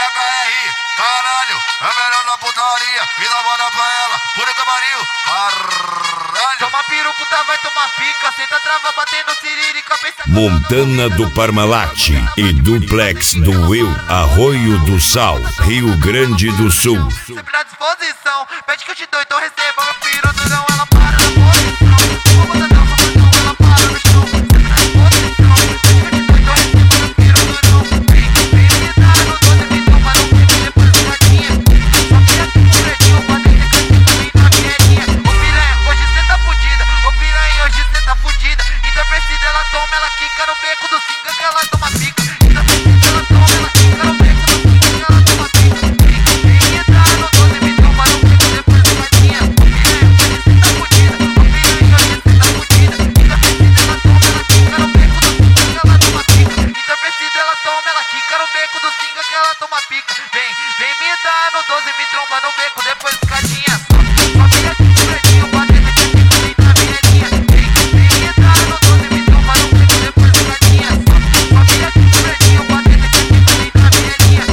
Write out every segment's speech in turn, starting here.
BHR, caralho, é melhor na putaria. Me dá bola pra ela, pura que pariu, caralho. Toma peru, puta, vai tomar pica. Senta trava, batendo siririca, pensa. Montana do Parmalat e duplex do Will, Arroio do Sal, Rio Grande do Sul. Sempre na disposição, pede que eu te dou, então receba meu peru, não, ela para na posição. Vou botar não, ela para no chão. Sempre na disposição, pede que eu te dou, então receba meu peru, não. Vem me dar no 12, me toma no peito, depois do gatinha. Só que aqui no pretinho, pode ter que também na vielinha. Ô piranha, hoje cê tá fudida, ô piranha, hoje cê tá fudida. Então precisa ela toma, ela quica no beco do singa que ela toma pica. Então precisa ela toma, ela quica no beco do singa que ela toma pica. Vem me dar no 12, me toma no peito, depois do gatinha. Ô piranha, hoje cê tá fudida, ô piranha, hoje cê tá fudida. Então precisa ela toma, ela quica no beco do singa que ela toma pica. Então precisa ela toma, ela quica no beco do singa que ela toma pica. Vem me dar no 12, me tromba no beco, depois do gatinha. Só vem aqui no pretinho, bate que aqui também na vielinha. Vem me dar no 12, me tromba no beco, depois do gatinha. Só vem aqui no pretinho, bate que aqui também na vielinha.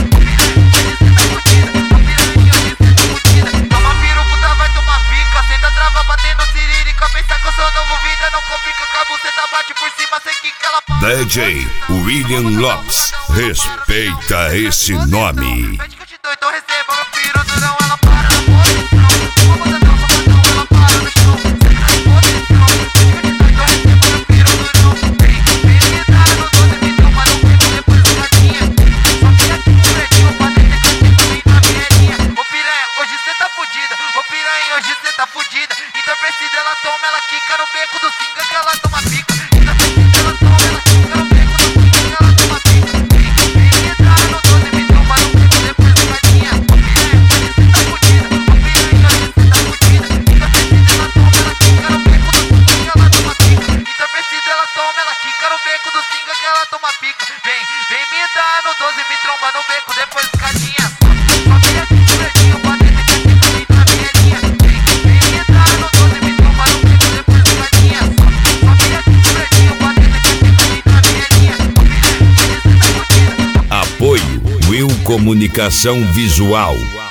Ô piranha, hoje cê tá fudida, toma piru, puta, vai tomar pica. Senta trava, batendo siririca, pensa que eu sou novo, vida não complica. Com a buceta bate por cima, cê quica, ela para. DJ William Lopes, respeita esse nome. Pede que eu te dou, então receba meu piru, não, ela para na posição. Vou botar não, ela para no chão. Sempre na disposição, pede que eu te dou, então receba meu piru, não. Vem me dar no 12, me toma no peito, depois do gatinha. Só que aqui no pretinho, pode ter que aqui também na vielinha. Ô piranha, hoje cê tá fudida, ô piranha, hoje cê tá fudida. Então precisa ela toma, ela quica no beco do singa que ela toma pica. Então precisa ela toma, ela quica no beco do singa que ela toma pica. Vem me dar no 12, me toma no peito, depois do gatinha. Ô piranha, hoje cê tá fudida, ô piranha, hoje cê tá fudida. Então precisa ela toma, ela quica no beco do singa que ela toma pica. Então precisa ela toma, ela quica no beco do singa que ela toma pica. Vem me dar no 12, me tromba no beco, depois do gatinha. Só vem aqui no pretinho, pode ter que aqui também na vielinha. Vem me dar no 12, me tromba no beco, depois do gatinha. Só vem aqui no pretinho, pode ter que aqui também na vielinha. Ô piranha, hoje cê tá fudida. Apoio Will Comunicação Visual.